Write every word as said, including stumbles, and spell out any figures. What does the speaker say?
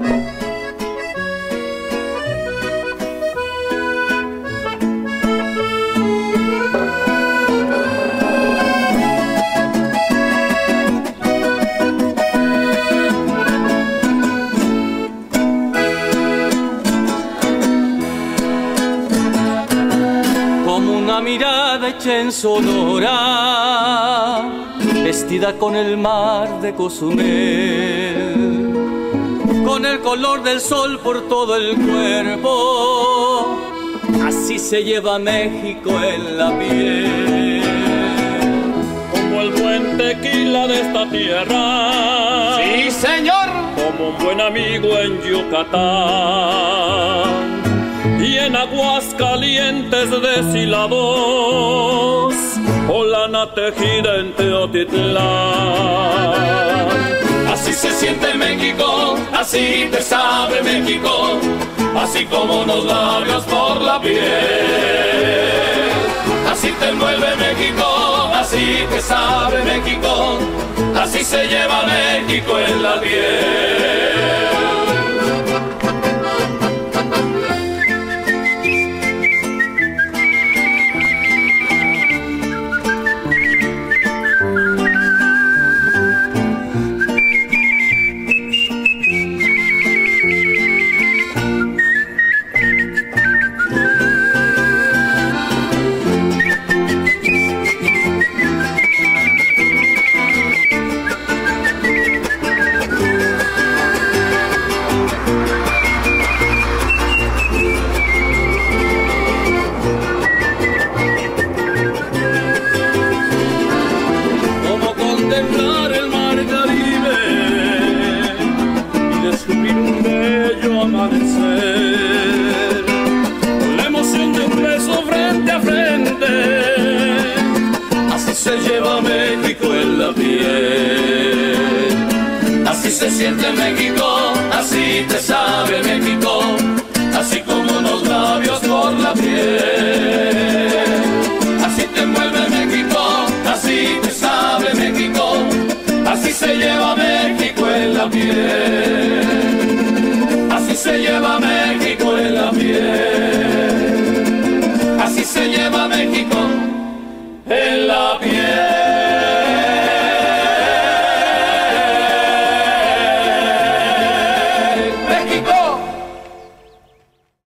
Mirada hecha en Sonora, vestida con el mar de Cozumel, con el color del sol por todo el cuerpo, así se lleva México en la piel. Como el buen tequila de esta tierra, sí señor, como un buen amigo en Yucatán y en Aguascalientes deshilados, o lana tejida en Teotitlán. Así se siente México, así te sabe México, así como unos labios por la piel. Así te envuelve México, así te sabe México, así se lleva México en la piel. Así se siente México, así te sabe México, así como unos labios por la piel. Así te envuelve México, así te sabe México, así se lleva México en la piel. Así se lleva México en la piel. Así se lleva México en la piel.